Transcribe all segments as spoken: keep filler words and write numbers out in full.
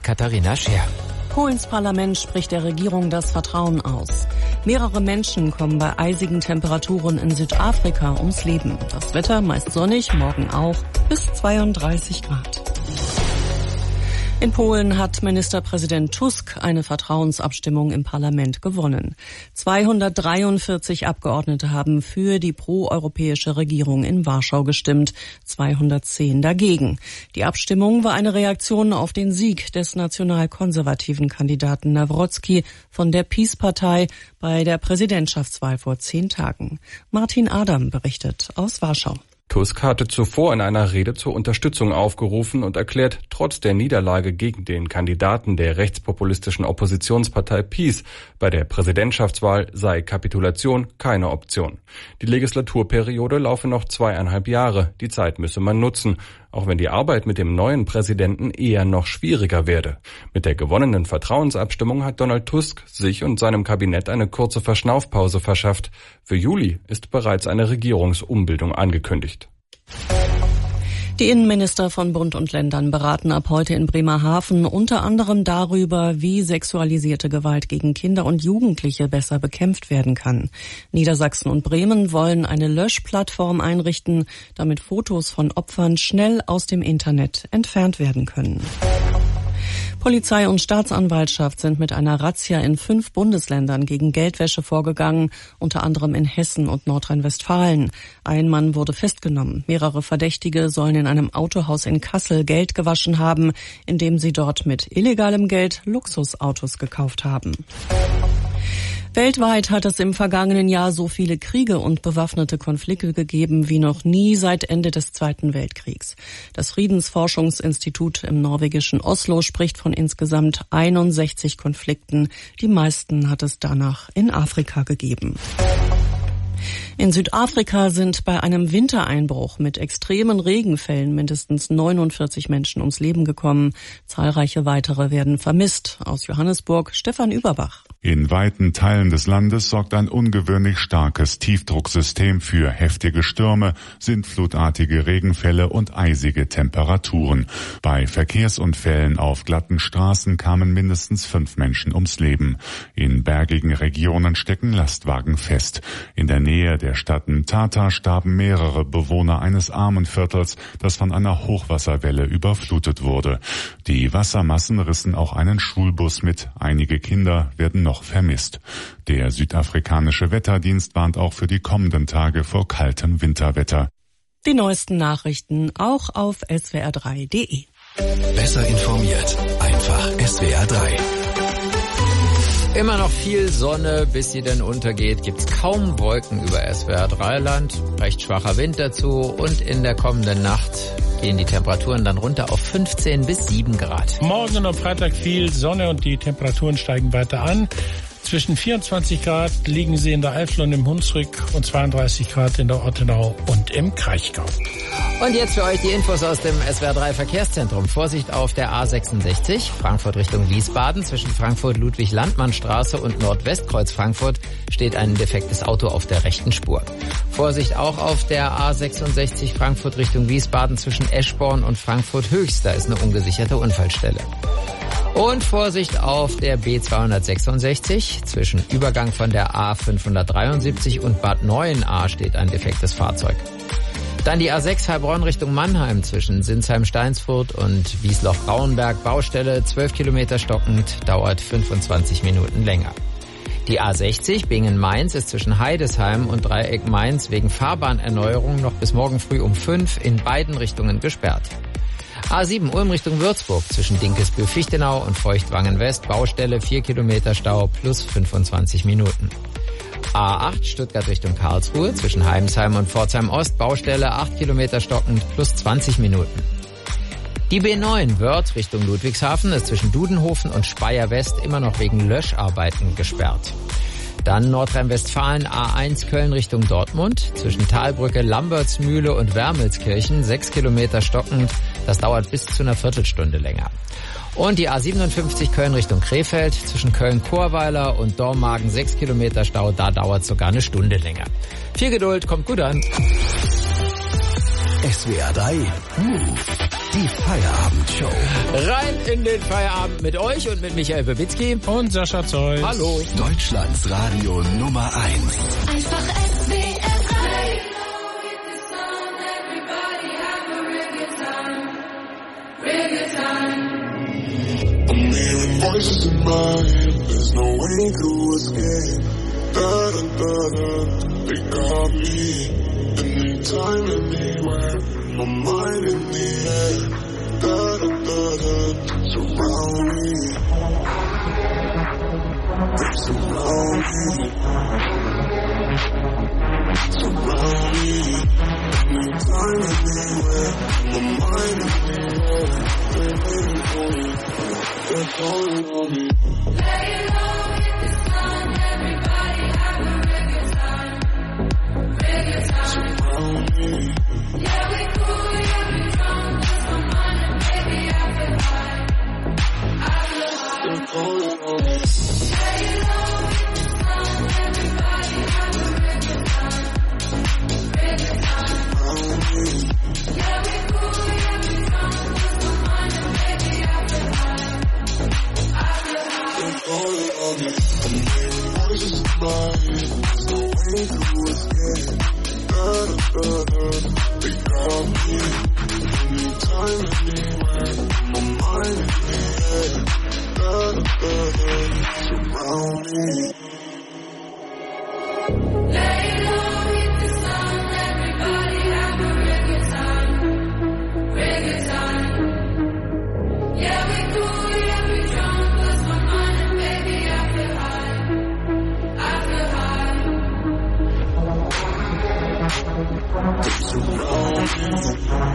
Katharina Scher. Polens Parlament spricht der Regierung das Vertrauen aus. Mehrere Menschen kommen bei eisigen Temperaturen in Südafrika ums Leben. Das Wetter meist sonnig, morgen auch bis zweiunddreißig Grad. In Polen hat Ministerpräsident Tusk eine Vertrauensabstimmung im Parlament gewonnen. zweihundertdreiundvierzig Abgeordnete haben für die proeuropäische Regierung in Warschau gestimmt, zweihundertzehn dagegen. Die Abstimmung war eine Reaktion auf den Sieg des nationalkonservativen Kandidaten Nawrocki von der PiS-Partei bei der Präsidentschaftswahl vor zehn Tagen. Martin Adam berichtet aus Warschau. Tusk hatte zuvor in einer Rede zur Unterstützung aufgerufen und erklärt, trotz der Niederlage gegen den Kandidaten der rechtspopulistischen Oppositionspartei PiS bei der Präsidentschaftswahl sei Kapitulation keine Option. Die Legislaturperiode laufe noch zweieinhalb Jahre, die Zeit müsse man nutzen, auch wenn die Arbeit mit dem neuen Präsidenten eher noch schwieriger werde. Mit der gewonnenen Vertrauensabstimmung hat Donald Tusk sich und seinem Kabinett eine kurze Verschnaufpause verschafft. Für Juli ist bereits eine Regierungsumbildung angekündigt. Die Innenminister von Bund und Ländern beraten ab heute in Bremerhaven unter anderem darüber, wie sexualisierte Gewalt gegen Kinder und Jugendliche besser bekämpft werden kann. Niedersachsen und Bremen wollen eine Löschplattform einrichten, damit Fotos von Opfern schnell aus dem Internet entfernt werden können. Polizei und Staatsanwaltschaft sind mit einer Razzia in fünf Bundesländern gegen Geldwäsche vorgegangen, unter anderem in Hessen und Nordrhein-Westfalen. Ein Mann wurde festgenommen. Mehrere Verdächtige sollen in einem Autohaus in Kassel Geld gewaschen haben, indem sie dort mit illegalem Geld Luxusautos gekauft haben. Weltweit hat es im vergangenen Jahr so viele Kriege und bewaffnete Konflikte gegeben wie noch nie seit Ende des Zweiten Weltkriegs. Das Friedensforschungsinstitut im norwegischen Oslo spricht von insgesamt einundsechzig Konflikten. Die meisten hat es danach in Afrika gegeben. In Südafrika sind bei einem Wintereinbruch mit extremen Regenfällen mindestens neunundvierzig Menschen ums Leben gekommen. Zahlreiche weitere werden vermisst. Aus Johannesburg, Stefan Überbach. In weiten Teilen des Landes sorgt ein ungewöhnlich starkes Tiefdrucksystem für heftige Stürme, sintflutartige Regenfälle und eisige Temperaturen. Bei Verkehrsunfällen auf glatten Straßen kamen mindestens fünf Menschen ums Leben. In bergigen Regionen stecken Lastwagen fest. In der Nähe der Stadt Mthatha starben mehrere Bewohner eines Armenviertels, das von einer Hochwasserwelle überflutet wurde. Die Wassermassen rissen auch einen Schulbus mit. Einige Kinder werden noch vermisst. Der südafrikanische Wetterdienst warnt auch für die kommenden Tage vor kaltem Winterwetter. Die neuesten Nachrichten auch auf S W R drei Punkt de. Besser informiert, einfach S W R drei. Immer noch viel Sonne, bis sie dann untergeht, gibt's kaum Wolken über S W R drei Land, recht schwacher Wind dazu und in der kommenden Nacht gehen die Temperaturen dann runter auf fünfzehn bis sieben Grad. Morgen und am Freitag viel Sonne und die Temperaturen steigen weiter an. Zwischen vierundzwanzig Grad liegen sie in der Eifel und im Hunsrück und zweiunddreißig Grad in der Ortenau und im Kraichgau. Und jetzt für euch die Infos aus dem S W R drei Verkehrszentrum. Vorsicht auf der A sechsundsechzig, Frankfurt Richtung Wiesbaden. Zwischen Frankfurt-Ludwig-Landmann-Straße und Nordwestkreuz Frankfurt steht ein defektes Auto auf der rechten Spur. Vorsicht auch auf der A sechsundsechzig, Frankfurt Richtung Wiesbaden. Zwischen Eschborn und Frankfurt-Höchst, da ist eine ungesicherte Unfallstelle. Und Vorsicht auf der B zweihundertsechsundsechzig. Zwischen Übergang von der A fünfhundertdreiundsiebzig und Bad Neuenahr steht ein defektes Fahrzeug. Dann die A sechs Heilbronn Richtung Mannheim zwischen Sinsheim-Steinsfurt und Wiesloch-Braunberg. Baustelle zwölf Kilometer stockend, dauert fünfundzwanzig Minuten länger. Die A sechzig Bingen-Mainz ist zwischen Heidesheim und Dreieck Mainz wegen Fahrbahnerneuerung noch bis morgen früh um fünf in beiden Richtungen gesperrt. A sieben Ulm Richtung Würzburg zwischen Dinkelsbühl-Fichtenau und Feuchtwangen-West. Baustelle vier Kilometer Stau plus fünfundzwanzig Minuten. A acht Stuttgart Richtung Karlsruhe zwischen Heimsheim und Pforzheim-Ost. Baustelle acht Kilometer stockend plus zwanzig Minuten. Die B neun Wörth Richtung Ludwigshafen ist zwischen Dudenhofen und Speyer-West immer noch wegen Löscharbeiten gesperrt. Dann Nordrhein-Westfalen A eins Köln Richtung Dortmund. Zwischen Talbrücke, Lambertsmühle und Wermelskirchen sechs Kilometer stockend. Das dauert bis zu einer Viertelstunde länger. Und die A siebenundfünfzig Köln Richtung Krefeld. Zwischen Köln-Chorweiler und Dormagen sechs Kilometer Stau. Da dauert sogar eine Stunde länger. Viel Geduld, kommt gut an. S W R drei Move. Die Feierabendshow. Rein in den Feierabend mit euch und mit Michael Babitzky. Und Sascha Zeus. Hallo. Deutschlands Radio Nummer eins. Einfach S W R drei. I'm hearing voices in my head. There's no way to escape. Da da da da. They got me. Anytime, anywhere. My mind in the air. Da da da da. Surround me. They surround me. Surround me. Anytime, anywhere. My mind in the air. They're waiting for me. They're calling on me. Lay low in the sun. Everybody have a real good time. Real good time. Surround me. Yeah, we cool, yeah, we drunk. Just my mind and baby, I feel high. I feel high. They're calling on me. Lay low in the sun. Everybody have a real good time. Real good time. Surround me. Yeah, we cool, yeah, we drunk. Just my mind and baby, I feel high. I feel high. They're calling on me. I'm hearing voices in my head. There's no way to escape. Da da da da. They got me. Anytime, anywhere. My mind in the air. Da da da da. Surround me. Lay low in the sun. Everybody have a real good time. Real good time. Yeah, we cool, yeah, we drunk. Lost my mind and baby, I feel high. I feel high. They surround me.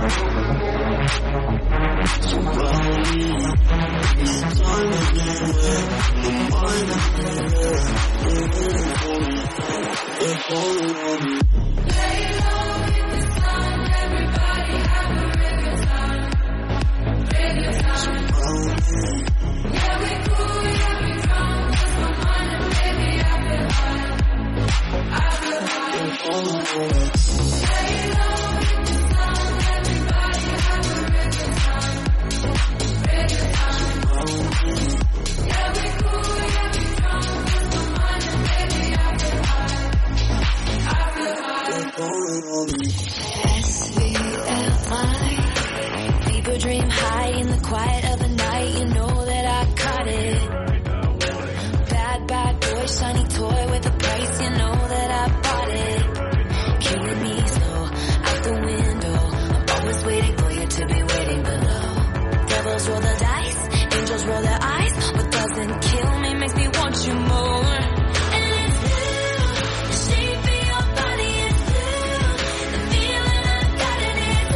Surround me. Anytime, anywhere. My mind in the air. They're waiting for me. They're calling on me. Lay low in the sun. Everybody have a real good time. Real good time. Surround me. Yeah, we cool, yeah, we drunk. Lost my mind and baby, I feel high. I feel high. They're calling on me. Lay low in the sun. Everybody have a real good time. Real good time. Surround me. Yeah, we cool, yeah, we drunk. Lost my mind and baby, I feel high. I feel high. They're calling on me. S V L I. People dream high in the quiet of the night. You know that I caught it. Bad, bad boy, shiny toy with a price. You know that I bought it. Killing me slow, out the window. I'm always waiting for you to be waiting below. Devils roll the dice, angels roll their eyes. What doesn't kill me makes me want you more. And it's blue, the shape of your body is blue. The feeling I got it is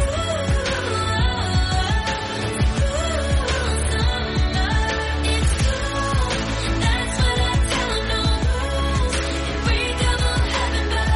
ooh. It's cool, that's what I tell 'em, no rules. Free double heaven, but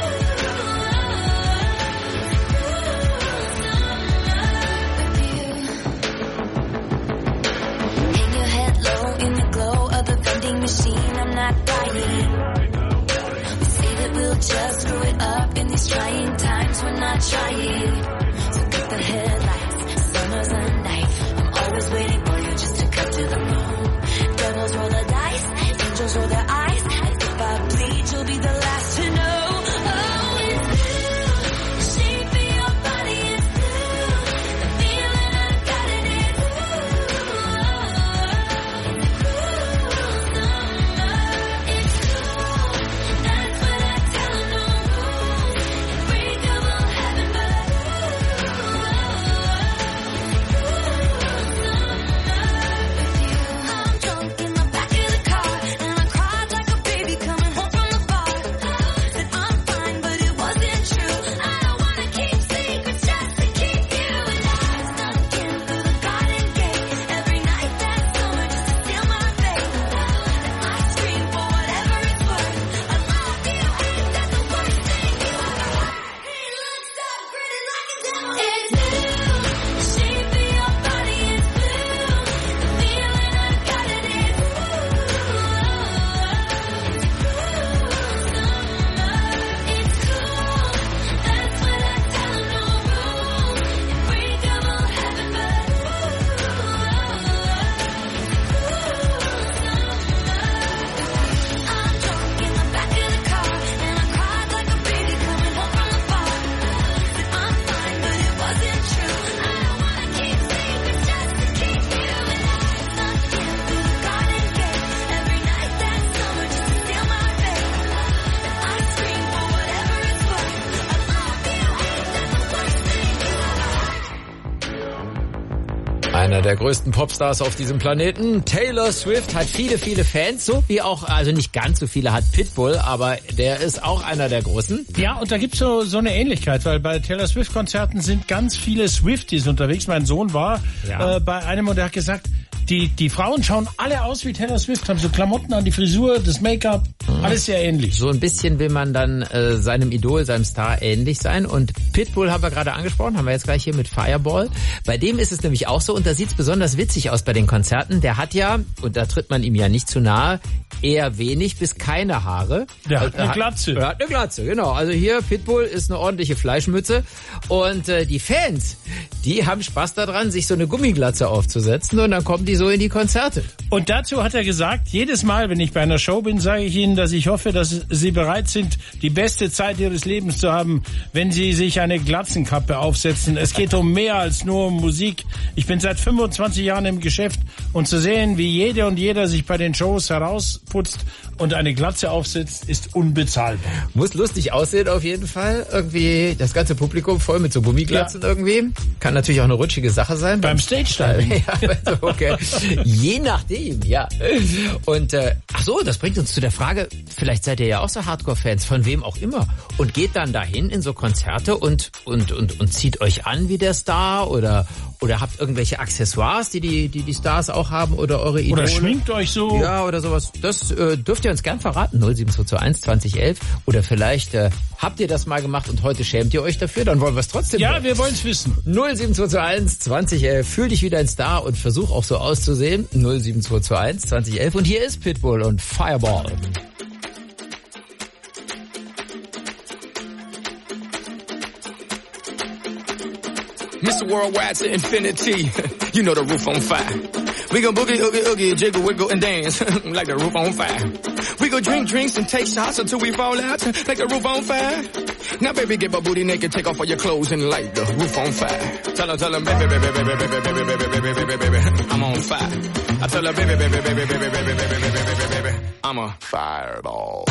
hang your head low in the glow of the vending machine. I'm not dying. We say that we'll just screw it up in these trying times. We're not trying. So cut the headlights. Summer's a night. I'm always waiting for you just to cut to the bone. Devils roll the dice. Angels roll their eyes. And if I bleed, you'll be the last to know. Oh, it's blue. The shape of your body is blue. The feeling I got it is it's cool. That's what I tell 'em, no rules. Free double heaven, but Einer der größten Popstars auf diesem Planeten. Taylor Swift hat viele, viele Fans, so wie auch, also nicht ganz so viele hat Pitbull, aber der ist auch einer der großen. Ja, und da gibt's so, so eine Ähnlichkeit, weil bei Taylor Swift-Konzerten sind ganz viele Swifties unterwegs. Mein Sohn war ja. äh, bei einem und der hat gesagt, die, die Frauen schauen alle aus wie Taylor Swift, haben so Klamotten an, die Frisur, das Make-up, mhm. alles sehr ähnlich. So ein bisschen will man dann äh, seinem Idol, seinem Star ähnlich sein. Und Pitbull haben wir gerade angesprochen, haben wir jetzt gleich hier mit Fireball. Bei dem ist es nämlich auch so, und da sieht's besonders witzig aus bei den Konzerten. Der hat ja, und da tritt man ihm ja nicht zu nahe, eher wenig bis keine Haare. Der hat eine Glatze. Er hat eine Glatze, genau. Also hier, Pitbull ist eine ordentliche Fleischmütze. Und äh, die Fans, die haben Spaß daran, sich so eine Gummiglatze aufzusetzen, und dann kommen die so in die Konzerte. Und dazu hat er gesagt, jedes Mal, wenn ich bei einer Show bin, sage ich Ihnen, dass ich hoffe, dass Sie bereit sind, die beste Zeit Ihres Lebens zu haben, wenn Sie sich eine Glatzenkappe aufsetzen. Es geht um mehr als nur um Musik. Ich bin seit fünfundzwanzig Jahren im Geschäft, und zu sehen, wie jede und jeder sich bei den Shows herausputzt und eine Glatze aufsetzt, ist unbezahlbar. Muss lustig aussehen auf jeden Fall. Irgendwie das ganze Publikum voll mit so Gummiglatzen ja. irgendwie. Kann natürlich auch eine rutschige Sache sein. Beim Stage-Diving. Ja, okay. Je nachdem, ja. Und äh, ach so, das bringt uns zu der Frage, vielleicht seid ihr ja auch so Hardcore-Fans, von wem auch immer, und geht dann dahin in so Konzerte und und und und zieht euch an wie der Star, oder oder habt irgendwelche Accessoires, die die die, die Stars auch haben, oder eure Idole. Oder schminkt euch so. Ja, oder sowas. Das äh, dürft ihr uns gern verraten. null sieben zwei zwei eins zwanzig elf. Oder vielleicht äh, habt ihr das mal gemacht und heute schämt ihr euch dafür, dann wollen wir es trotzdem. Ja, hören. wir wollen es wissen. null sieben zwei zwei eins zwanzig elf. Fühl dich wie ein Star und versuch auch so auszusehen. null sieben zwei zwei eins zwanzig elf. Und hier ist Pitbull und Fireball. Mister Worldwide to infinity. You know the roof on fire. We go boogie, oogie, oogie, jiggle, wiggle, and dance like the roof on fire. We go drink drinks and take shots until we fall out like the roof on fire. Now, baby, get my booty naked, take off all your clothes and light the roof on fire. Tell her, tell her, baby, baby, baby, baby, baby, baby, baby, baby, baby, baby, I'm on fire. I tell her, baby, baby, baby, baby, baby, baby, baby, baby, baby, I'm a fireball.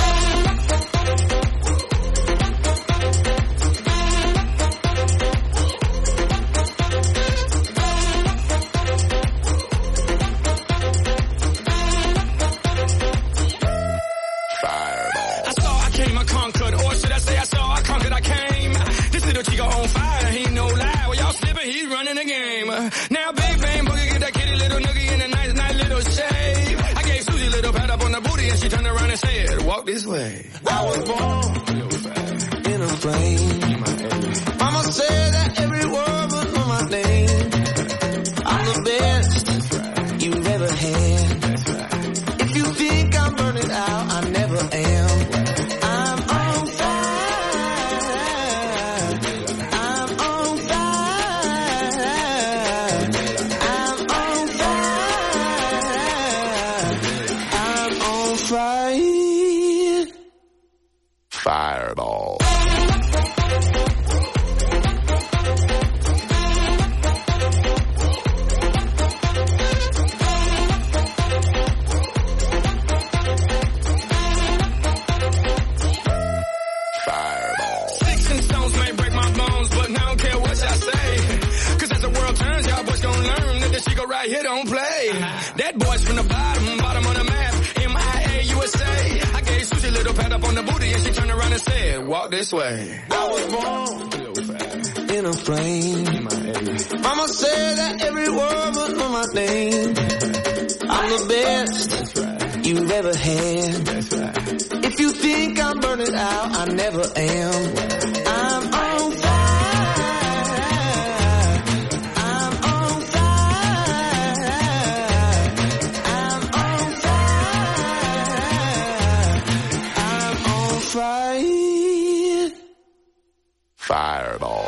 Now big bang boogie, get that kitty little noogie in a nice, nice little shave. I gave Susie a little pat up on the booty and she turned around and said, walk this way. I was born in a flame. Mama said that every word was on my name. I'm the best you've ever had. If you think I'm burning out, I never am. I'm on fire. Fireball. Fireball. Sticks and stones may break my bones, but I don't care what y'all say. Cause as the world turns, y'all boys gon' learn that this shit go right here don't play. That boy's from the bottom, bottom of the map. M I A U S A. I gave Susie a little pat up on the booty and she turned around and said, walk this way. I was born in a flame. Mama said that every word was on my name. I'm the best you've ever had. If you think I'm burning out, I never am. I'm on fire. I'm on fire. I'm on fire. I'm on fire. Fireball.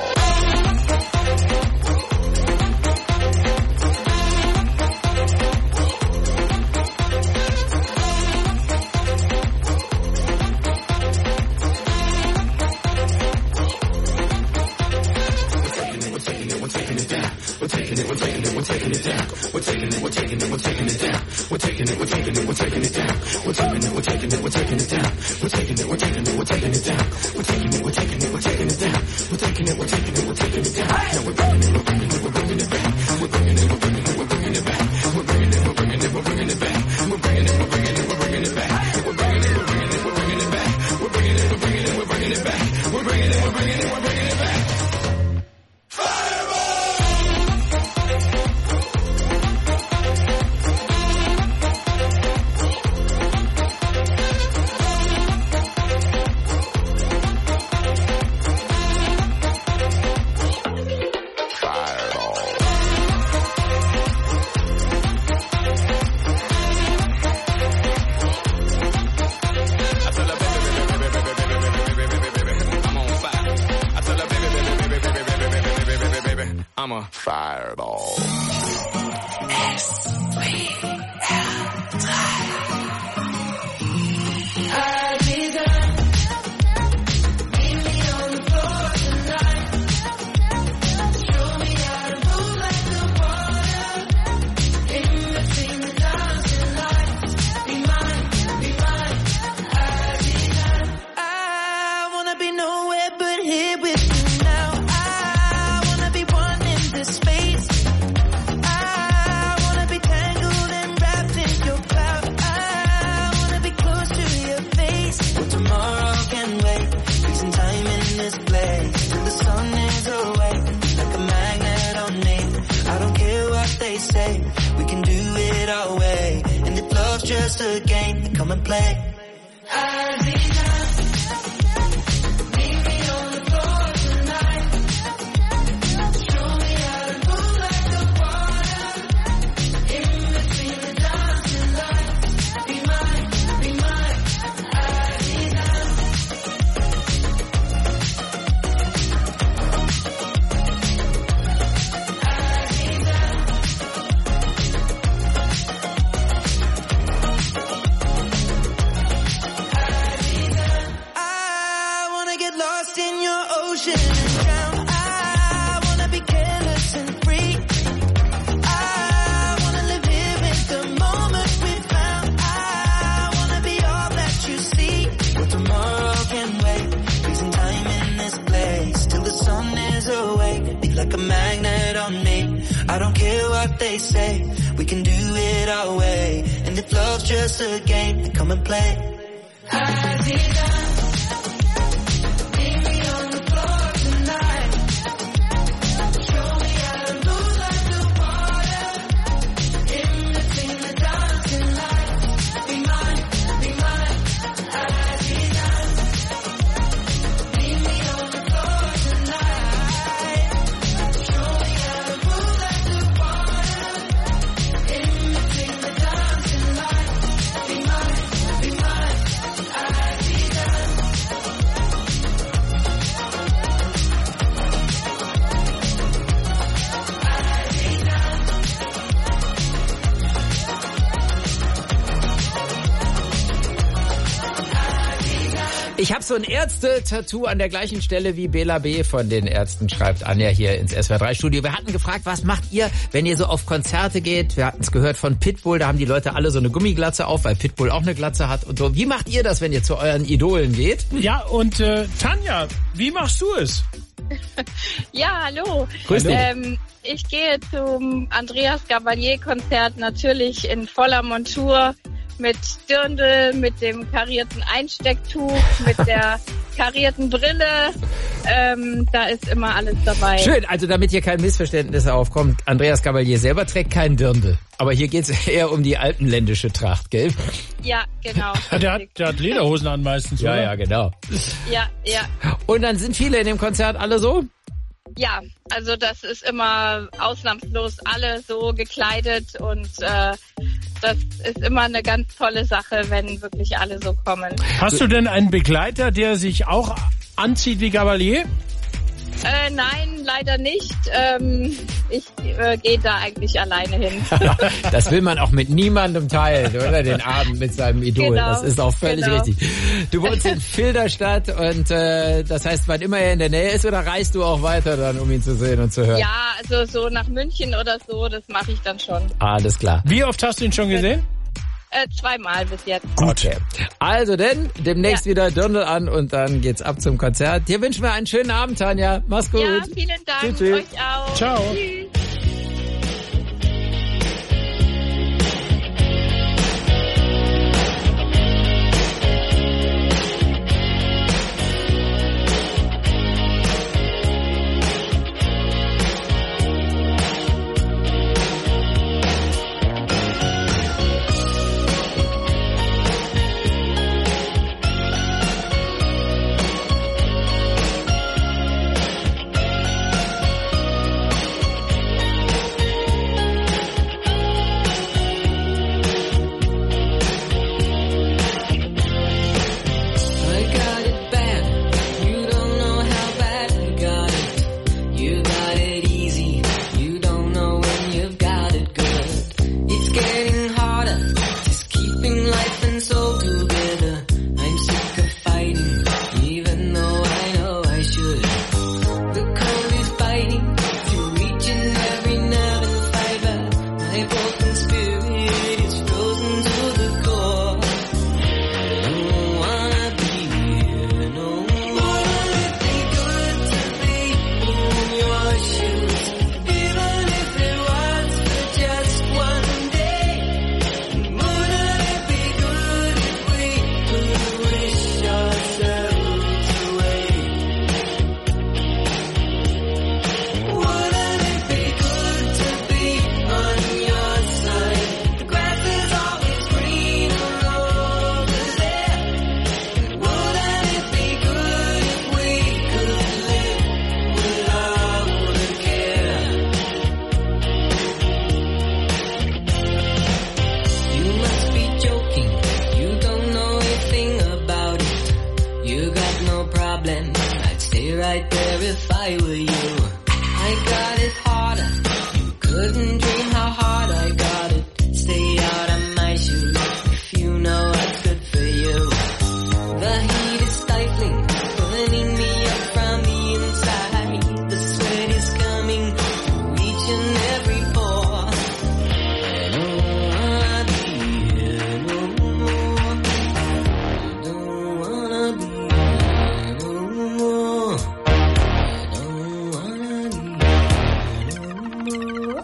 We're taking it, we're taking it, we're taking it down. We're taking it, we're taking it, we're taking it down. We're taking it, we're taking it, we're taking it down. We're taking it, we're taking it, we're taking it down. We're taking it, we're taking it, we're taking it down. We're taking it, we're taking it, we're taking it down. We're taking it, we're taking it, we're taking it down. Now we're bringing it, we're bringing it, we're bringing it back. We're bringing it, we're bringing it, we're bringing it. bringing it, we're bringing it back. We're bringing it, we're bringing it, we're bringing it back. We're bringing it, we're bringing it, we're bringing it back. We're bringing it, we're bringing it, we're bringing it back. We're bringing it, we're bringing it, we're bringing it back. I'm a fireball. S W R drei. Just a game, come and play. Just a game, come and play. Ich habe so ein Ärzte-Tattoo an der gleichen Stelle wie Bela B. von den Ärzten, schreibt Anja hier ins S W R drei Studio. Wir hatten gefragt, was macht ihr, wenn ihr so auf Konzerte geht? Wir hatten es gehört von Pitbull, da haben die Leute alle so eine Gummiglatze auf, weil Pitbull auch eine Glatze hat und so. Wie macht ihr das, wenn ihr zu euren Idolen geht? Ja, und äh, Tanja, wie machst du es? Ja, hallo. Grüß dich. Ähm, ich gehe zum Andreas Gabalier-Konzert natürlich in voller Montur. Mit Dirndl, mit dem karierten Einstecktuch, mit der karierten Brille. Ähm, da ist immer alles dabei. Schön, also damit hier kein Missverständnis aufkommt, Andreas Gabalier selber trägt keinen Dirndl. Aber hier geht's eher um die alpenländische Tracht, gell? Ja, genau. der, hat, der hat Lederhosen an meistens, ja, oder? Ja, genau. Ja, ja. Und dann sind viele in dem Konzert alle so? Ja, also das ist immer ausnahmslos alle so gekleidet und äh, das ist immer eine ganz tolle Sache, wenn wirklich alle so kommen. Hast du denn einen Begleiter, der sich auch anzieht wie Gabalier? Äh, nein, leider nicht. Ähm, ich äh, gehe da eigentlich alleine hin. Das will man auch mit niemandem teilen, oder? Den Abend mit seinem Idol. Genau, das ist auch völlig genau. richtig. Du wohnst in Filderstadt und äh, das heißt, wann immer er in der Nähe ist, oder reist du auch weiter dann, um ihn zu sehen und zu hören? Ja, also so nach München oder so, das mache ich dann schon. Alles klar. Wie oft hast du ihn schon gesehen? Äh, zweimal bis jetzt. Okay. Also denn, demnächst Ja. wieder Dirndl an und dann geht's ab zum Konzert. Dir wünschen wir einen schönen Abend, Tanja. Mach's gut. Ja, vielen Dank. Tschüss, tschüss. Euch auch. Ciao. Tschüss. I were you. I got it harder. You couldn't dream how hard I got it. Stay out of my shoes if you know what's good for you. The heat is stifling, burning me up from the inside. The sweat is coming through each and every pore. I don't wanna be here no more. I don't wanna be here no more. I don't wanna be here no more.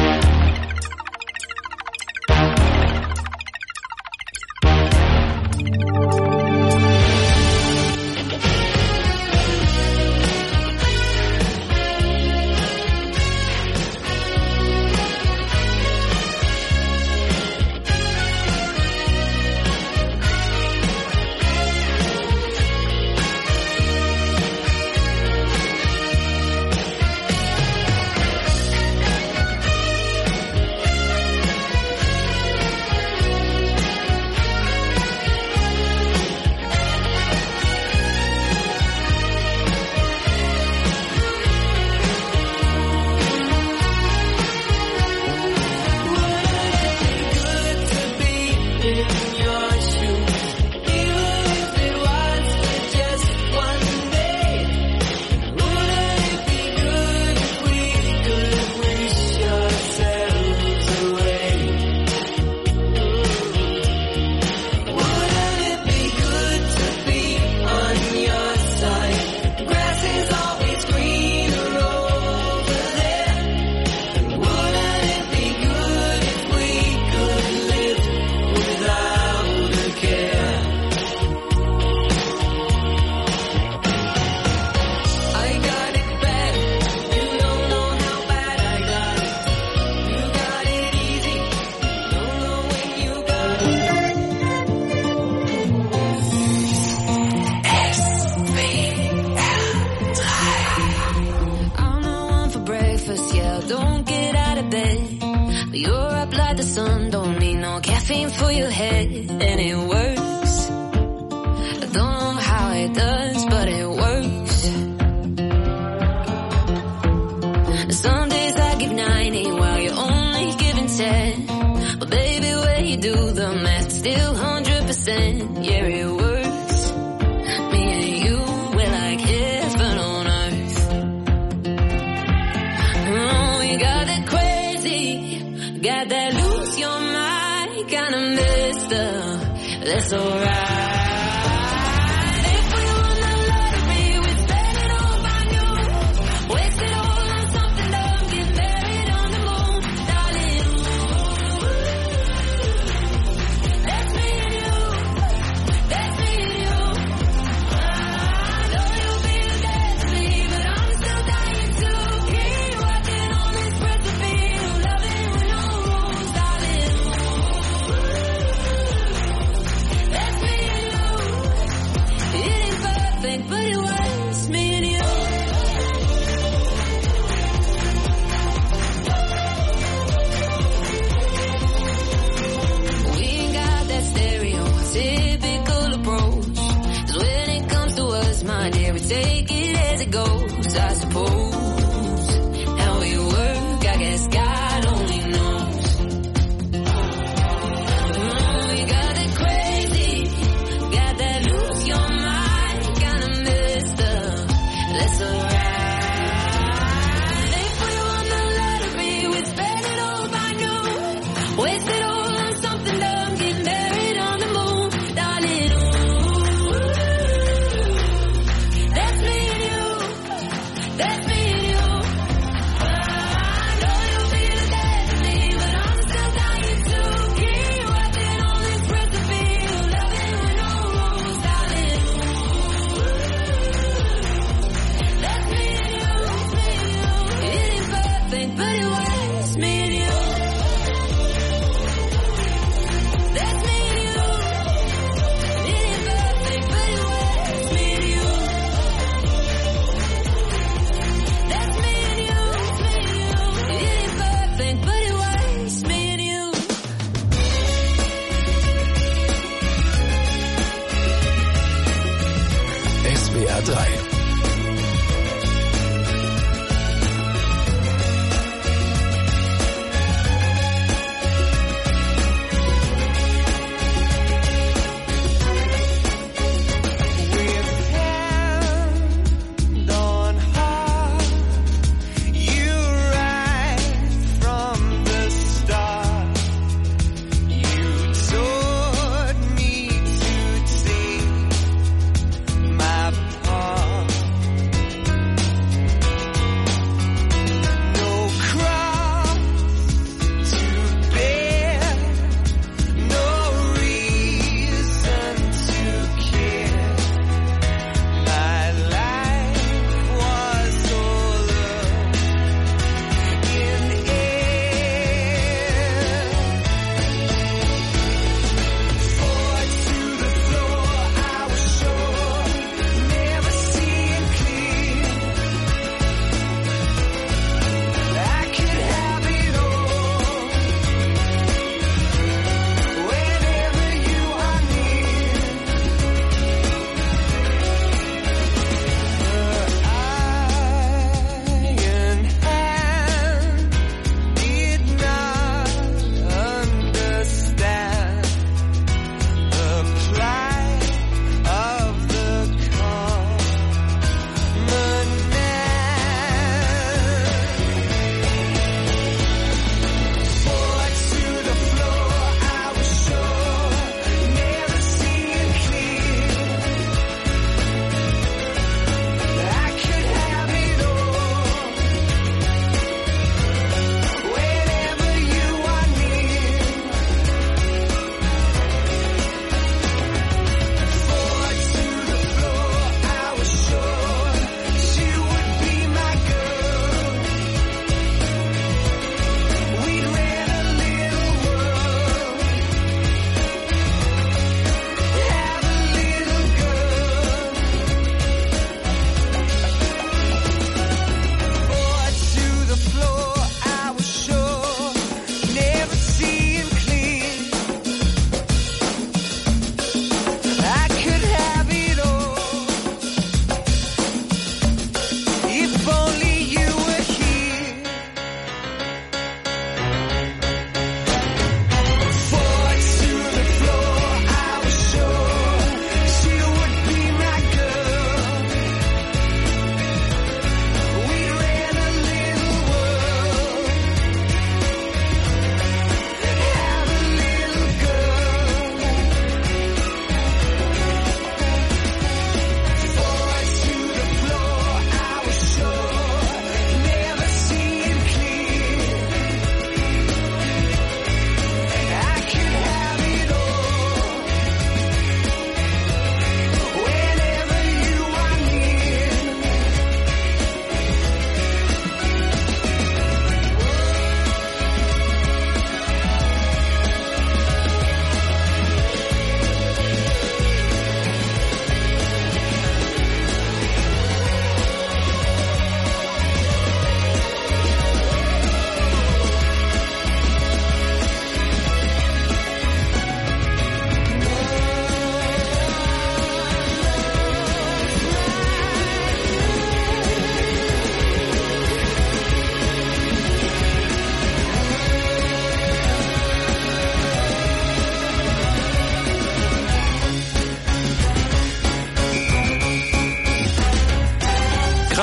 I'm the one for breakfast, yeah, don't get out of bed. But you're up like the sun, don't need no caffeine for your head. And it works. I don't know how it does, but it works. Some days I give ninety while you're only giving ten. But baby, when you do the math, it's still one hundred percent. Yeah, it works. Me and you, we're like heaven on earth. Oh, we got that crazy, got that lose your mind kind of messed up. That's alright. Take it as it goes, I suppose. How we work, I guess God only knows. Oh, we got that crazy, got that lose your mind, kinda messed up. That's alright. If we won the lottery, we'd spend it all by noon. Waste it all on something dumb, get married on the moon, darling. Ooh, that's me and you. That's me.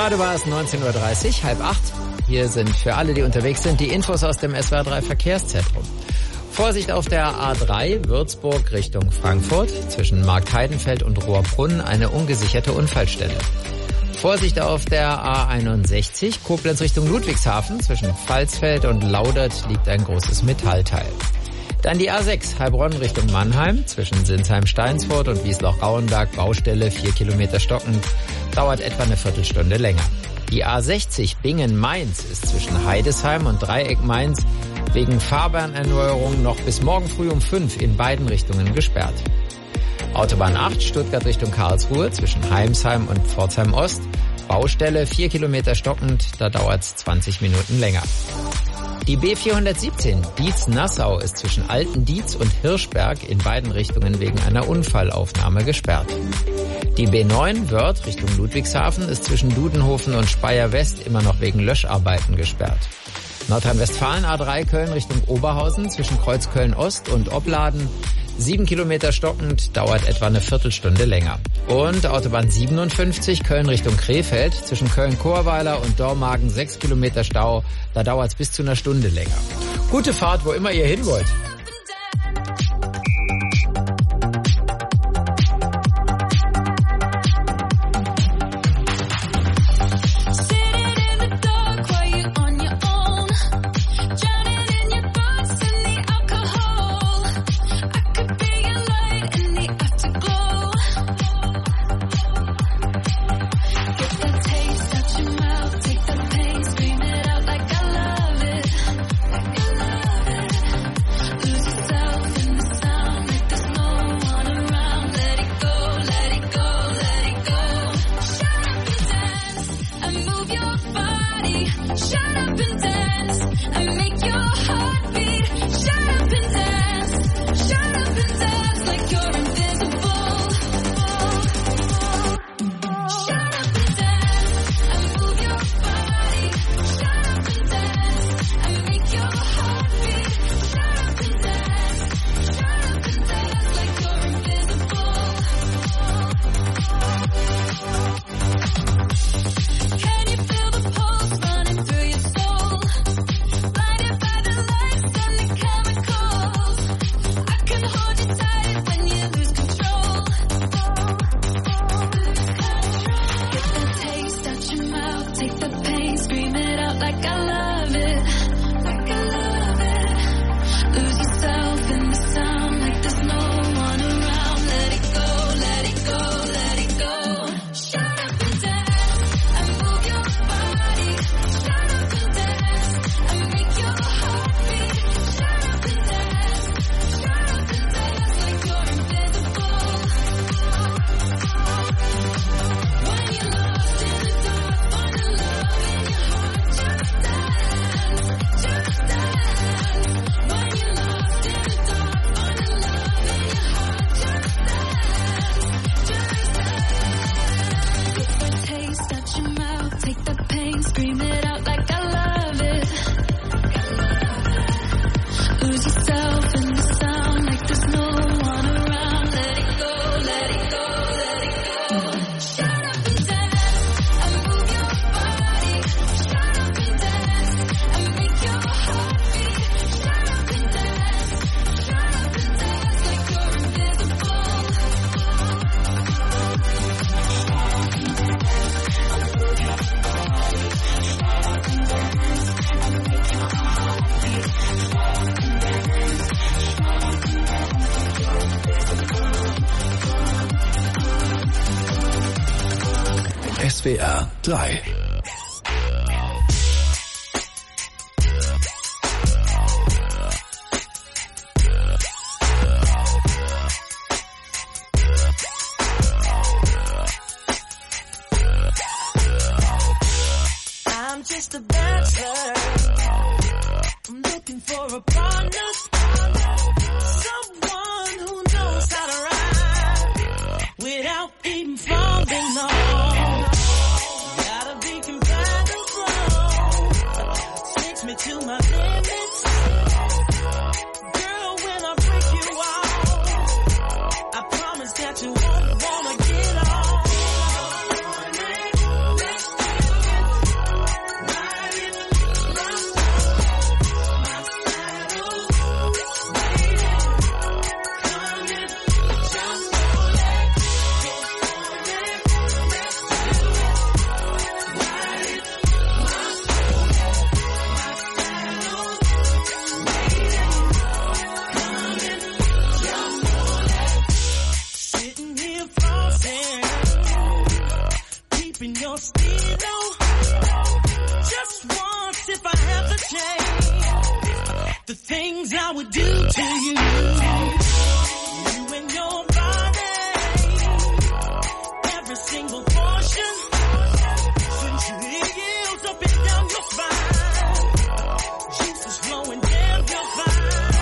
Gerade war es neunzehn Uhr dreißig, halb acht. Hier sind für alle, die unterwegs sind, die Infos aus dem S W R drei Verkehrszentrum. Vorsicht auf der A drei, Würzburg Richtung Frankfurt. Zwischen Marktheidenfeld und Rohrbrunn eine ungesicherte Unfallstelle. Vorsicht auf der A einundsechzig, Koblenz Richtung Ludwigshafen. Zwischen Pfalzfeld und Laudert liegt ein großes Metallteil. Dann die A sechs, Heilbronn Richtung Mannheim. Zwischen Sinsheim-Steinsfurt und Wiesloch-Rauenberg, Baustelle, vier Kilometer stockend. Dauert etwa eine Viertelstunde länger. Die A sechzig, Bingen-Mainz, ist zwischen Heidesheim und Dreieck-Mainz wegen Fahrbahnerneuerung noch bis morgen früh um fünf in beiden Richtungen gesperrt. Autobahn acht, Stuttgart Richtung Karlsruhe, zwischen Heimsheim und Pforzheim Ost. Baustelle, vier Kilometer stockend, da dauert's zwanzig Minuten länger. Die B vierhundertsiebzehn, Dietz-Nassau, ist zwischen Altendietz und Hirschberg in beiden Richtungen wegen einer Unfallaufnahme gesperrt. Die B neun, Wörth Richtung Ludwigshafen, ist zwischen Dudenhofen und Speyer West immer noch wegen Löscharbeiten gesperrt. Nordrhein-Westfalen A drei, Köln Richtung Oberhausen, zwischen Kreuzköln Ost und Opladen, sieben Kilometer stockend, dauert etwa eine Viertelstunde länger. Und Autobahn siebenundfünfzig, Köln Richtung Krefeld, zwischen Köln-Chorweiler und Dormagen, sechs Kilometer Stau, da dauert es bis zu einer Stunde länger. Gute Fahrt, wo immer ihr hin wollt. S W R drei. I'm just a bachelor. I'm looking for a partner. Someone who knows how to ride without even falling off. Gotta be I would do to you. You and your body, every single portion, sensuals up and down your spine, juices flowing down your spine.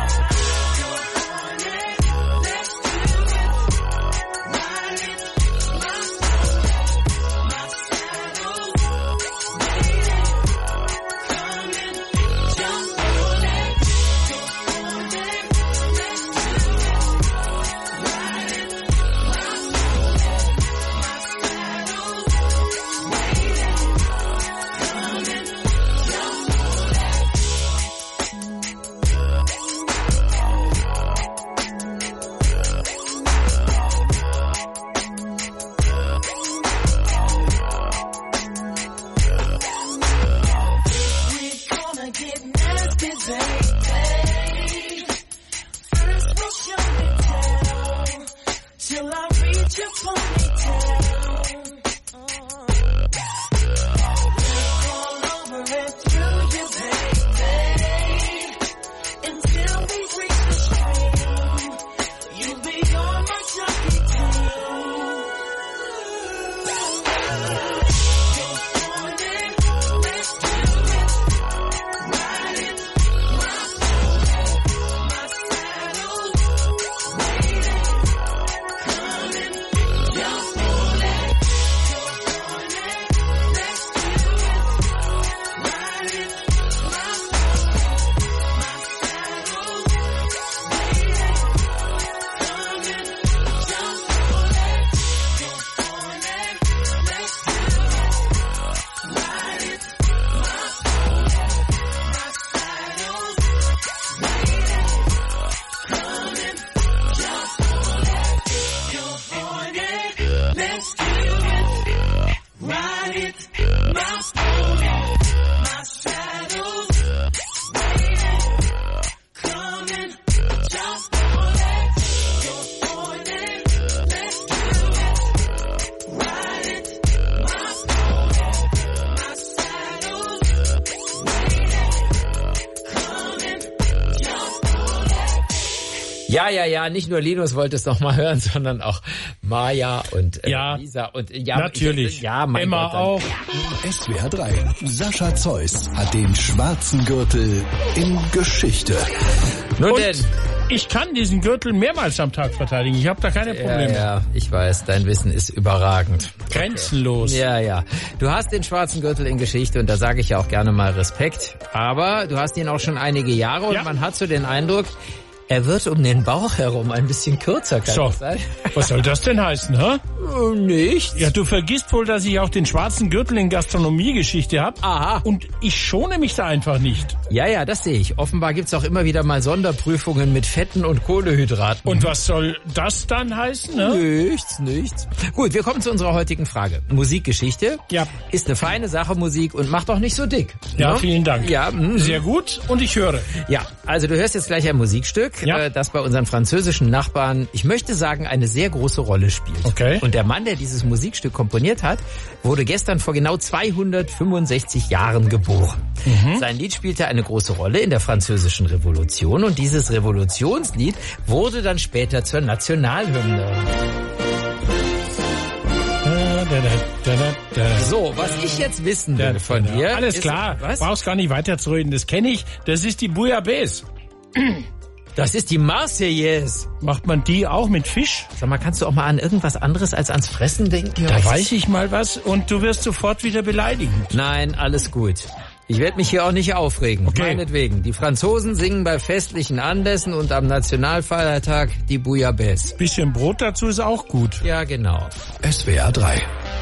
Ja, ja, ja, nicht nur Linus wollte es noch mal hören, sondern auch Maja und äh, ja, Lisa. Und, ja, natürlich. Ich, ja, mein Emma Gott, dann, auch. S W R drei. Sascha Zeus hat den schwarzen Gürtel in Geschichte. Nun und denn. Ich kann diesen Gürtel mehrmals am Tag verteidigen. Ich habe da keine Probleme. Ja, ja, ich weiß, dein Wissen ist überragend. Grenzenlos. Okay. Ja, ja. Du hast den schwarzen Gürtel in Geschichte und da sage ich ja auch gerne mal Respekt. Aber du hast ihn auch schon einige Jahre und ja. man hat so den Eindruck, er wird um den Bauch herum ein bisschen kürzer, kann so, das sein? Was soll das denn heißen, hä? Äh, nichts. Ja, du vergisst wohl, dass ich auch den schwarzen Gürtel in Gastronomiegeschichte habe. Aha. Und ich schone mich da einfach nicht. Ja, ja, das sehe ich. Offenbar gibt's auch immer wieder mal Sonderprüfungen mit Fetten und Kohlehydraten. Und was soll das dann heißen, ne? Nichts, nichts. Gut, wir kommen zu unserer heutigen Frage. Musikgeschichte. Ja. Ist eine feine Sache, Musik, und macht auch nicht so dick. Ja, ne? vielen Dank. Ja, mh. Sehr gut, und ich höre. Ja, also du hörst jetzt gleich ein Musikstück, ja. äh, das bei unseren französischen Nachbarn, ich möchte sagen, eine sehr große Rolle spielt. Okay. Und der Mann, der dieses Musikstück komponiert hat, wurde gestern vor genau zweihundertfünfundsechzig Jahren geboren. Mhm. Sein Lied spielte eine große Rolle in der französischen Revolution und dieses Revolutionslied wurde dann später zur Nationalhymne. So, was ich jetzt wissen will von dir... Alles ist, klar, was? Brauchst gar nicht weiterzureden, das kenne ich, das ist die Bouillabaisse. Das ist die Marseillaise. Macht man die auch mit Fisch? Sag mal, kannst du auch mal an irgendwas anderes als ans Fressen denken? Da weiß ich mal was und du wirst sofort wieder beleidigend. Nein, alles gut. Ich werde mich hier auch nicht aufregen. Okay. Meinetwegen. Die Franzosen singen bei festlichen Anlässen und am Nationalfeiertag die Bouillabaisse. Bisschen Brot dazu ist auch gut. Ja, genau. S W R drei.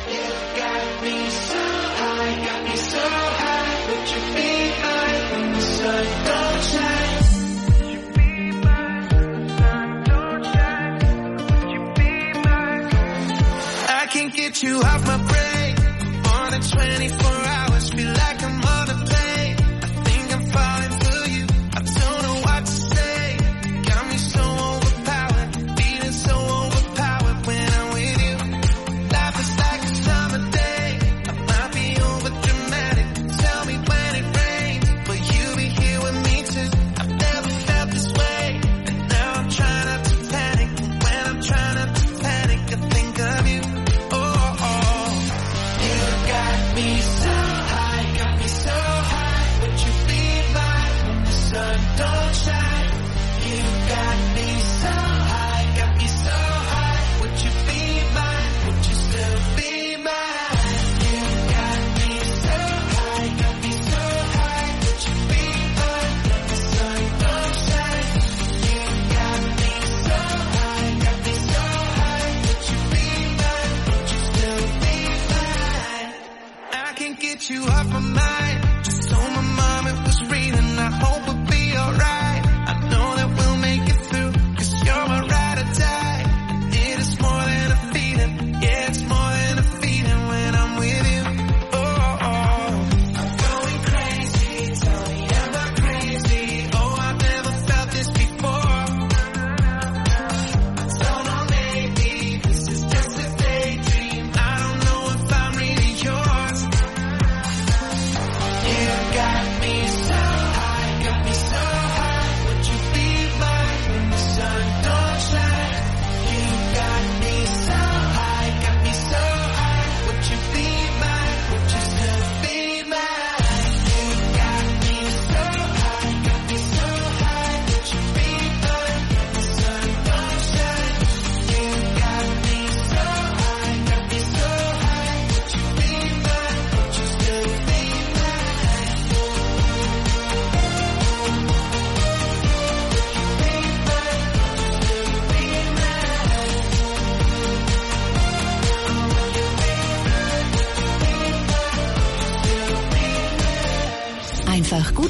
You off my brain, more than twenty-four hours, feel like I'm on a plane. I think I'm falling for you, I don't know what to say. Got me so overpowered, feeling so overpowered when I'm with you. Life is like a summer day, I might be over dramatic. Tell me when it rains, but you be here with me too. I've never felt this way.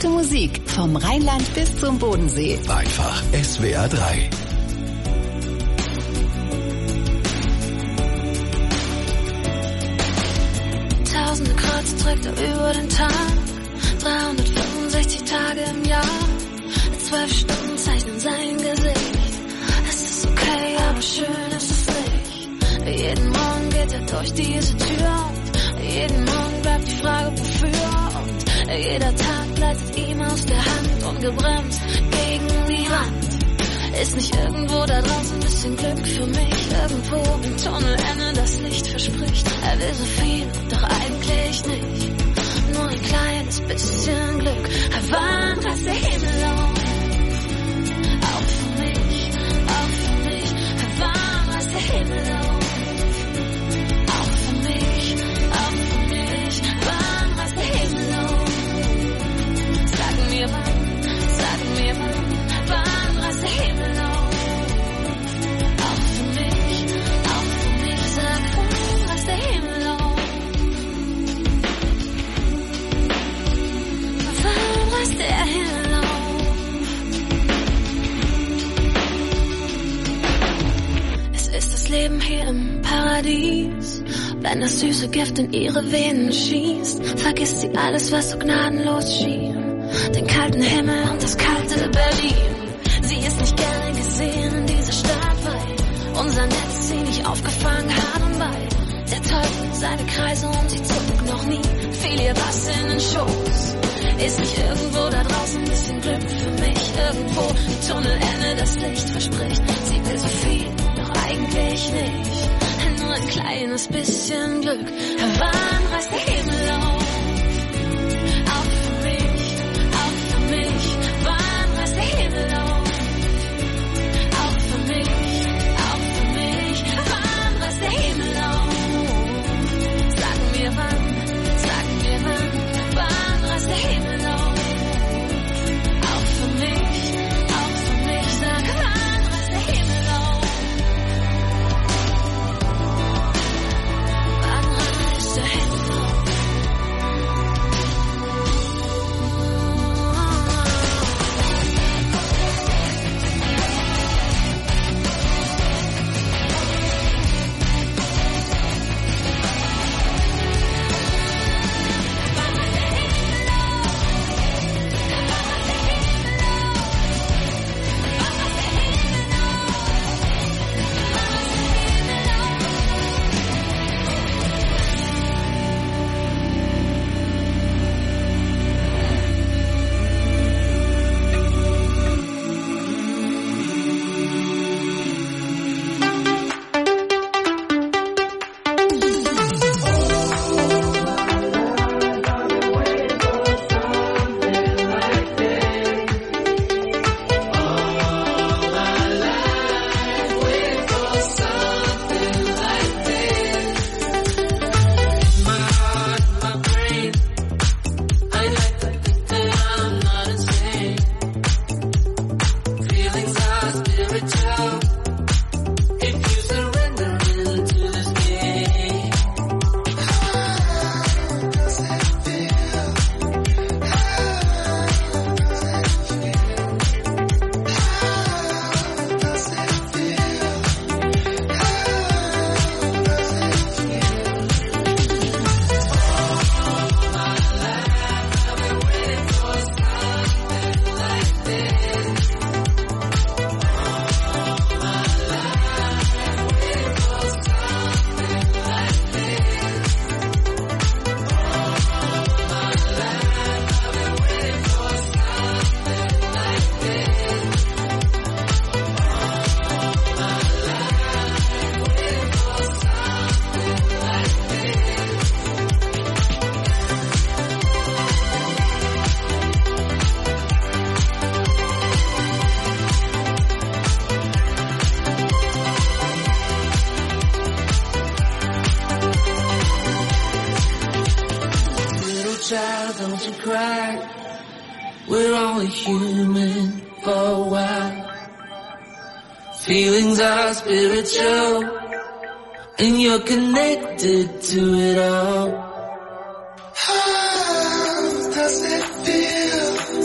Gute Musik vom Rheinland bis zum Bodensee. Einfach S W R drei. Tausende Kreuze trägt er über den Tag, dreihundertfünfundsechzig Tage im Jahr. Zwölf Stunden zeichnen sein Gesicht. Es ist okay, aber schön ist es nicht. Jeden Morgen geht er durch diese Tür und jeden Morgen bleibt die Frage, wofür. Und jeder Tag gleitet ihm aus der Hand, ungebremst gegen die Wand. Ist nicht irgendwo da draußen ein bisschen Glück für mich? Irgendwo im Tunnelende das Licht verspricht. Er will so viel, doch eigentlich nicht. Nur ein kleines bisschen Glück. Wann reißt der Himmel auf? Auch für mich, auch für mich. Wann reißt der Himmel auf? Auch für mich, auch für mich. Wann reißt der Himmel auf? Sag mir wann, sag mir wann. Wann reißt der Himmel auf? Auch für mich, auch für mich. Sag, wann reißt der Himmel auf? Wann reißt der Himmel auf? Es ist das Leben hier im Paradies. Wenn das süße Gift in ihre Venen schießt, vergisst sie alles, was so gnadenlos schien. Den kalten Himmel und das kalte Berlin. Sie ist nicht gern gesehen in dieser Stadt, weil unser Netz sie nicht aufgefangen hat und weil der Teufel seine Kreise um sie zog. Noch nie fiel ihr was in den Schoß. Ist nicht irgendwo da draußen ein bisschen Glück für mich? Irgendwo im Tunnelende das Licht verspricht. Sie will so viel, doch eigentlich nicht. Nur ein kleines bisschen Glück. Wann reißt der Himmel auf? Auch für mich, auch für mich. Wann reißt der Himmel auf? Auch für mich, auch für mich. Wann reißt der Himmel auf? Sag mir wann, sag mir wann. Wann reißt der Himmel auf? Auch für mich, auch für mich. Sag, wann reißt der Himmel auf? Wann reißt der Himmel auf? child, don't you cry. We're only human for a while. Feelings are spiritual, and you're connected to it all. How does it feel?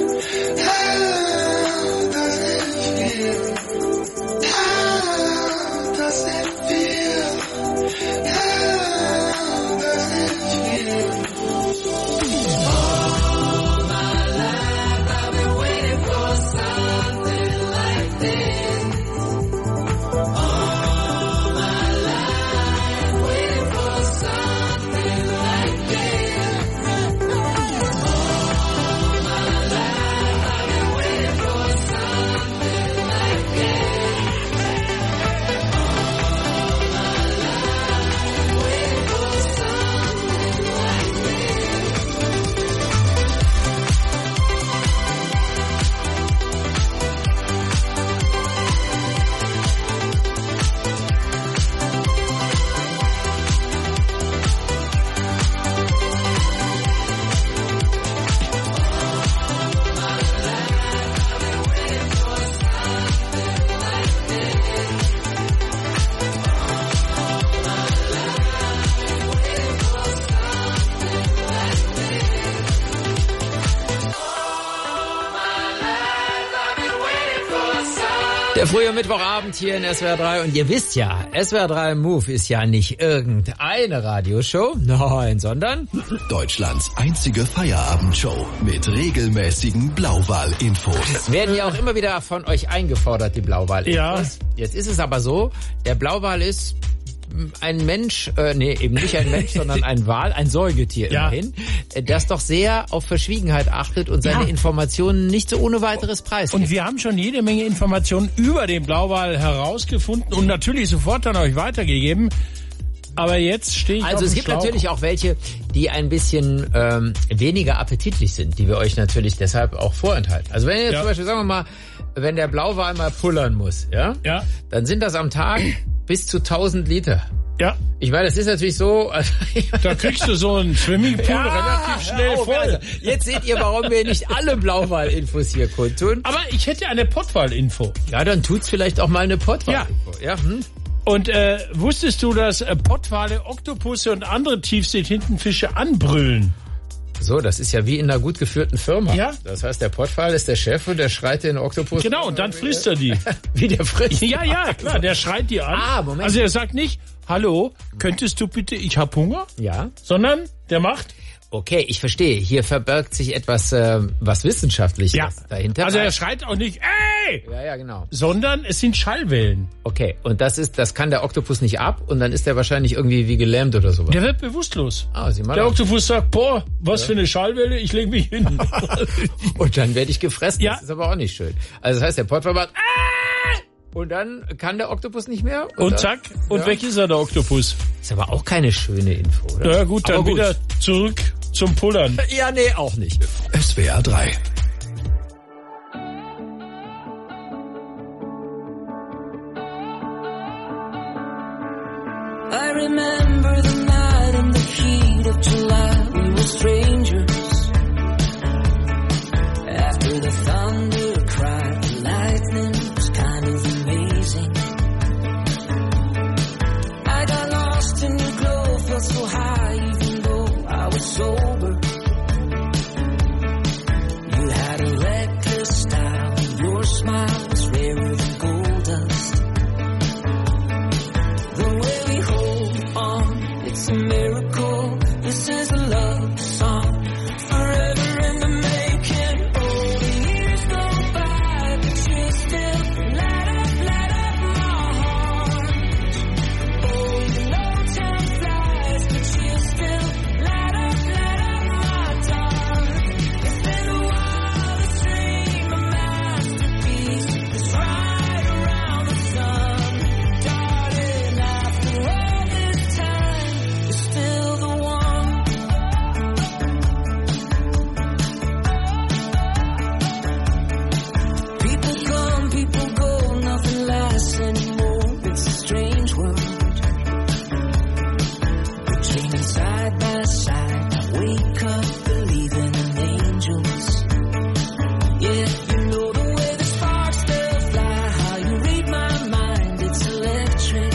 frühe Mittwochabend hier in S W R drei und ihr wisst ja, S W R drei Move ist ja nicht irgendeine Radioshow, nein, sondern Deutschlands einzige Feierabendshow mit regelmäßigen Blauwal-Infos. Es werden ja auch immer wieder von euch eingefordert, die Blauwal-Infos. Ja. Jetzt ist es aber so, der Blauwal ist ein Mensch, äh, nee, eben nicht ein Mensch, sondern ein Wal, ein Säugetier ja. immerhin, das doch sehr auf Verschwiegenheit achtet und seine ja. Informationen nicht so ohne weiteres preisgibt. Und wir haben schon jede Menge Informationen über den Blauwal herausgefunden und natürlich sofort an euch weitergegeben. Aber jetzt stehe ich Also auf es dem gibt Schlauch. natürlich auch welche, die ein bisschen ähm, weniger appetitlich sind, die wir euch natürlich deshalb auch vorenthalten. Also wenn ihr jetzt Ja. zum Beispiel, sagen wir mal, wenn der Blauwal mal pullern muss, ja, Ja. dann sind das am Tag bis zu tausend Liter. Ja. Ich meine, das ist natürlich so... Also, Da kriegst du so einen Swimmingpool Ja, relativ schnell hör auf, voll. also, jetzt seht ihr, warum wir nicht alle Blauwal-Infos hier kundtun. Aber ich hätte eine Pottwal-Info. Ja, dann tut's vielleicht auch mal eine Pottwal-Info. Ja. Ja, hm. Und äh, wusstest du, dass äh, Pottwale, Oktopusse und andere Tiefseetintenfische anbrüllen? So, das ist ja wie in einer gut geführten Firma. Ja. Das heißt, der Pottwal ist der Chef und der schreit den Oktopus. Genau, und dann frisst er die. Wie der frisst. Ja, ja, klar, der schreit die an. Ah, Moment. Also er sagt nicht, hallo, könntest du bitte, ich hab Hunger? Ja. Sondern der macht... Okay, ich verstehe. Hier verbirgt sich etwas, äh, was Wissenschaftliches Ja. dahinter. Also er schreit auch nicht, ey! Ja, ja, genau. Sondern es sind Schallwellen. Okay, und das ist, das kann der Oktopus nicht ab und dann ist er wahrscheinlich irgendwie wie gelähmt oder sowas. Der wird bewusstlos. Ah, sieh mal Der an. Oktopus sagt, boah, was Ja. für eine Schallwelle, ich leg mich hin. Und dann werde ich gefressen. Ja. Das ist aber auch nicht schön. Also das heißt, der Pottwal macht "Ah!" und dann kann der Oktopus nicht mehr. Und dann- zack, und ja. weg ist er, der Oktopus. Ist aber auch keine schöne Info, oder? Ja gut, dann Aber gut. wieder zurück zum Pullern. Ja, nee, auch nicht. S W R drei. I remember the night in the heat of July. We were strangers. After the thunder cried, the lightning was kind of amazing. I got lost in your glow, felt so high even though I was sober. You had a reckless style, your smile was rarer than gold dust. The way we hold on, it's a miracle. This is a love song, forever in the making. Oh, the years go by, but you still light up, light up my heart. Oh, you know time flies, but you still light up, light up my dark. It's been a while, this dream, a masterpiece, is right around the sun. Darling, after all this time, you're still the one. People come, people go, nothing lasts anymore. It's a strange world. We're chaining side by side. I wake up believing in angels. Yeah, you know the way the sparks still fly. How you read my mind, it's electric.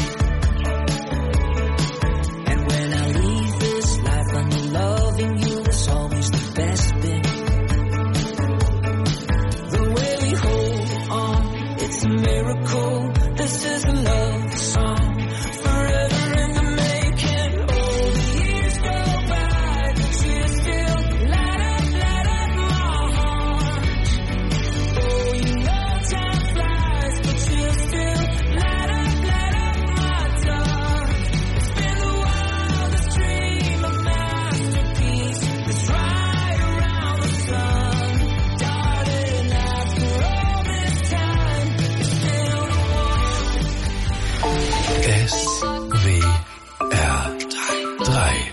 And when I leave this life, I know loving you is always the best bit. The way we hold on, it's a miracle. This is a love song, forever in the making. Oh, the years go by, but you still light up, light up my heart. Oh, you know time flies, but you still light up, light up my dark. It's been a while, this dream, a masterpiece, is right around the sun. Darling, after all this time, you're still the one. S W R drei.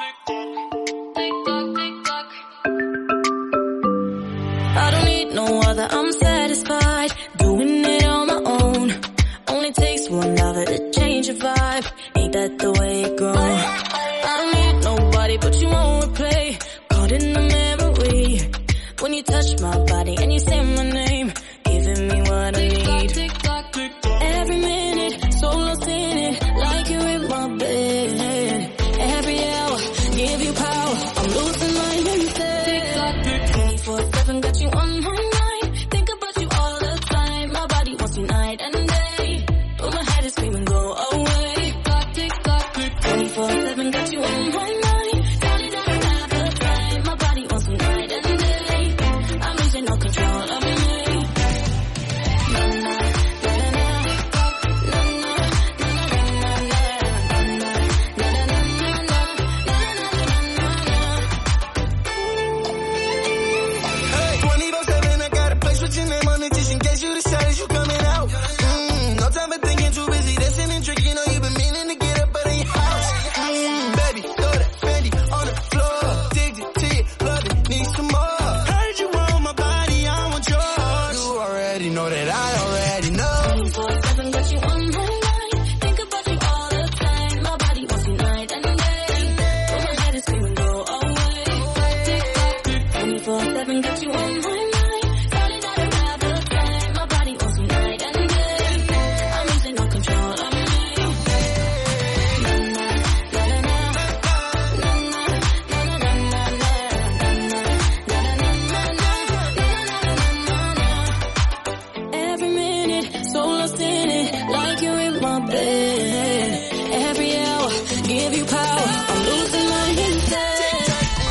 I don't need no other, I'm satisfied doing it on my own. Only takes one other to change your vibe. Ain't that the way it goes? I don't need nobody, but you won't replay. Caught in the memory when you touch my body and you say my name, giving me what I need. Every minute, so lost in it, like you're in my bed. Every hour, give you power, I'm losing my instead. twenty-four seven got you on my mind, think about you all the time. My body wants you night and then every hour give you power. I'm losing my instead.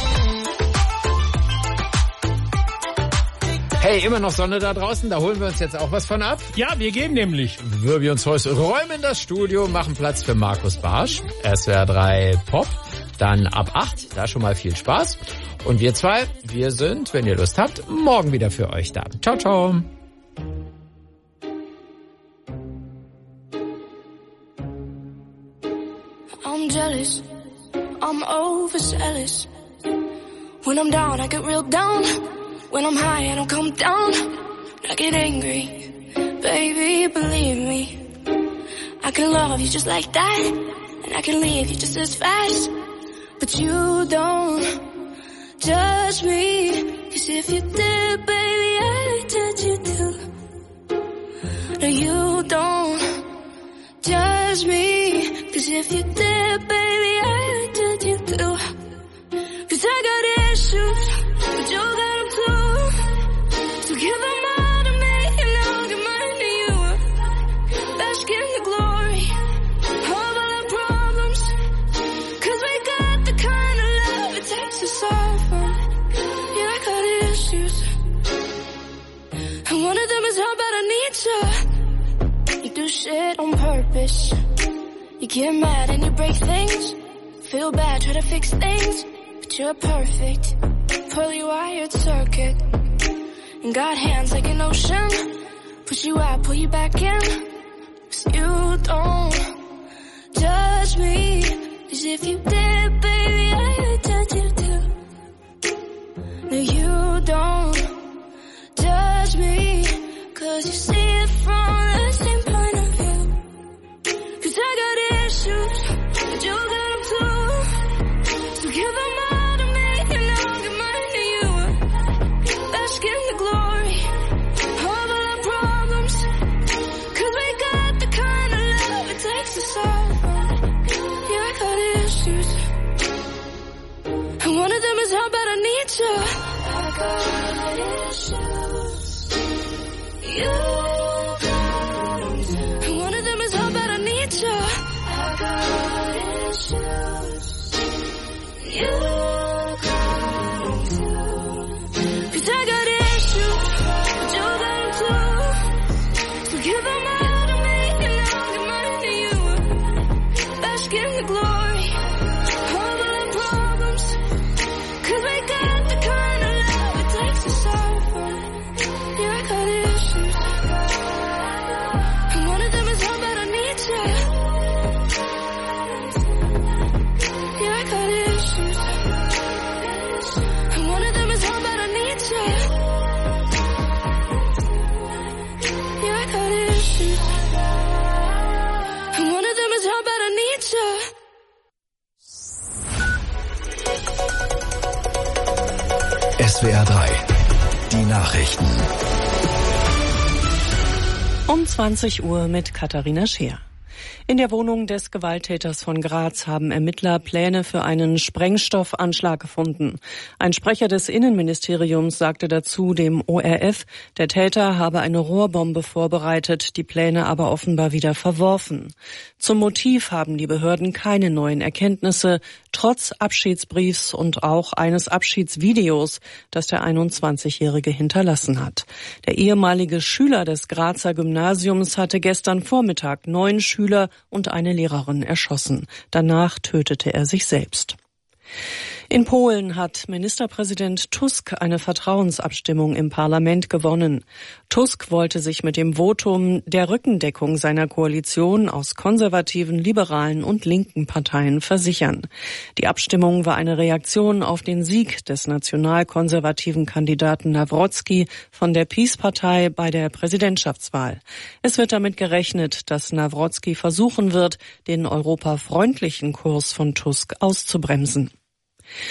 Hey, immer noch Sonne da draußen, da holen wir uns jetzt auch was von ab. Ja, wir gehen nämlich. Wirbi und Zeus räumen das Studio, machen Platz für Markus Barsch, S W R drei Pop, dann ab acht, da schon mal viel Spaß. Und wir zwei, wir sind, wenn ihr Lust habt, morgen wieder für euch da. Ciao, ciao. I'm jealous, I'm overzealous. When I'm down, I get real down. When I'm high, I don't come down. I get angry, baby, believe me. I can love you just like that, and I can leave you just as fast. But you don't judge me, 'cause if you did, baby, I'd judge you too. No, you don't judge me, 'cause if you did, baby, I'd judge you too. 'Cause I got issues, but you got them too. So give them all to me, and I'll give mine to you. Bask in the glory of all our problems, 'cause we got the kind of love it takes to solve them. Yeah, I got issues, and one of them is how bad I need you. You do shit on purpose. You get mad and you break things. Feel bad, try to fix things, but you're perfect. Poorly wired circuit, and got hands like an ocean. Push you out, pull you back in. 'Cause you don't judge me, 'cause if you did, baby, I'd judge you too. No, you don't judge me, 'cause you see it from the same point of view. 'Cause I got issues, but you got them too. So give them all to me, and I'll give mine to you. Bask in the glory of all our problems, 'cause we got the kind of love it takes to solve them. Yeah, I got issues, and one of them is how bad I need you. I got issues. You got them too. And one of them is how bad I need you. I got issues. You got them too. 'Cause I got issues, but you got them too. So give them all to me, and I'll give mine to you. Bask in the glory of all our problems, 'cause we got the kind of love it takes to solve them. Yeah, I got issues, and one of them is how bad I need you. Yeah, I got issues, and one of them is how bad I need you. Yeah, I got issues, and one of them is how bad I need you. S W R drei, die Nachrichten. Um zwanzig Uhr mit Katharina Scheer. In der Wohnung des Gewalttäters von Graz haben Ermittler Pläne für einen Sprengstoffanschlag gefunden. Ein Sprecher des Innenministeriums sagte dazu dem O R F, der Täter habe eine Rohrbombe vorbereitet, die Pläne aber offenbar wieder verworfen. Zum Motiv haben die Behörden keine neuen Erkenntnisse, trotz Abschiedsbriefs und auch eines Abschiedsvideos, das der einundzwanzigjährige hinterlassen hat. Der ehemalige Schüler des Grazer Gymnasiums hatte gestern Vormittag neun Schüler und eine Lehrerin erschossen. Danach tötete er sich selbst. In Polen hat Ministerpräsident Tusk eine Vertrauensabstimmung im Parlament gewonnen. Tusk wollte sich mit dem Votum der Rückendeckung seiner Koalition aus konservativen, liberalen und linken Parteien versichern. Die Abstimmung war eine Reaktion auf den Sieg des nationalkonservativen Kandidaten Nawrocki von der PiS-Partei bei der Präsidentschaftswahl. Es wird damit gerechnet, dass Nawrocki versuchen wird, den europafreundlichen Kurs von Tusk auszubremsen.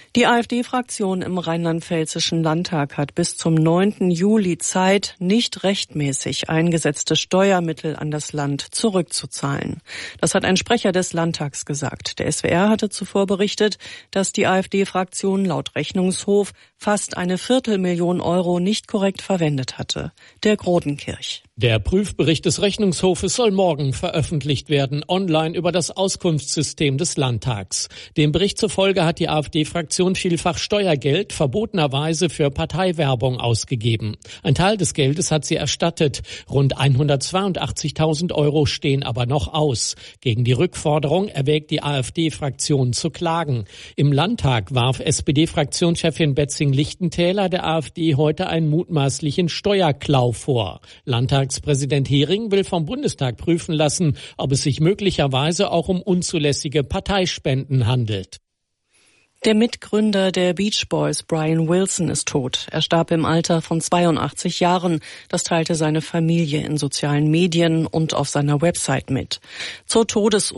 Die AfD-Fraktion im Rheinland-Pfälzischen Landtag hat bis zum neunten Juli Zeit, nicht rechtmäßig eingesetzte Steuermittel an das Land zurückzuzahlen. Das hat ein Sprecher des Landtags gesagt. Der S W R hatte zuvor berichtet, dass die AfD-Fraktion laut Rechnungshof fast eine Viertelmillion Euro nicht korrekt verwendet hatte. Der Grodenkirch. Der Prüfbericht des Rechnungshofes soll morgen veröffentlicht werden, online über das Auskunftssystem des Landtags. Dem Bericht zufolge hat die AfD-Fraktion vielfach Steuergeld verbotenerweise für Parteiwerbung ausgegeben. Ein Teil des Geldes hat sie erstattet. Rund hundertzweiundachtzigtausend Euro stehen aber noch aus. Gegen die Rückforderung erwägt die AfD-Fraktion zu klagen. Im Landtag warf S P D-Fraktionschefin Betzing-Lichtentäler der AfD heute einen mutmaßlichen Steuerklau vor. Landtag Präsident Hering will vom Bundestag prüfen lassen, ob es sich möglicherweise auch um unzulässige Parteispenden handelt. Der Mitgründer der Beach Boys, Brian Wilson, ist tot. Er starb im Alter von zweiundachtzig Jahren. Das teilte seine Familie in sozialen Medien und auf seiner Website mit. Zur Todesursache